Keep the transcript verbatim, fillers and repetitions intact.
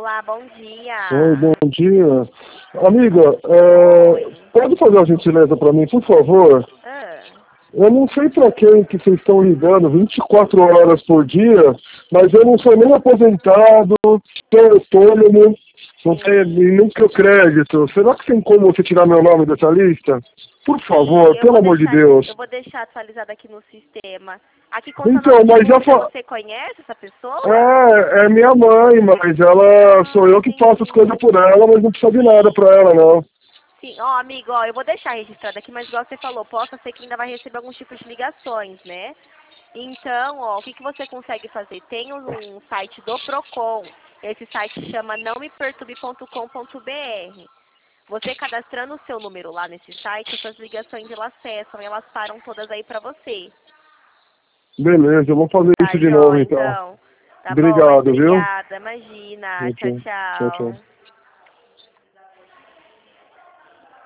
Olá, bom dia. Oi, bom dia. Amiga, é, pode fazer uma gentileza para mim, por favor? Ah, Eu não sei para quem que vocês estão ligando vinte e quatro horas por dia, mas eu não sou nem aposentado, sou autônomo, não tenho nenhum crédito. Será que tem como você tirar meu nome dessa lista? Por favor, sim, eu pelo vou amor de deixar, Deus. eu vou deixar atualizado aqui no sistema. Aqui com seu Então, nome de mas já música, fa... você conhece essa pessoa? É, é minha mãe, mas ela Ah, sou eu que faço as coisas entendi. por ela, mas não precisa de nada Sim, pra ela, não. sim. Ó, amigo, ó, eu vou deixar registrado aqui, mas igual você falou, possa ser que ainda vai receber alguns tipos de ligações, né? Então, ó, o que, que você consegue fazer? Tem um site do Procon. Esse site chama não me perturbe ponto com ponto br. Você cadastrando o seu número lá nesse site, essas ligações elas cessam e elas param todas aí pra você. Beleza, eu vou fazer Tá isso de novo joia, então. então. Tá bom, mas Obrigado, viu? obrigada. Imagina. Tchau, Tchau, tchau. Tchau, tchau. tchau.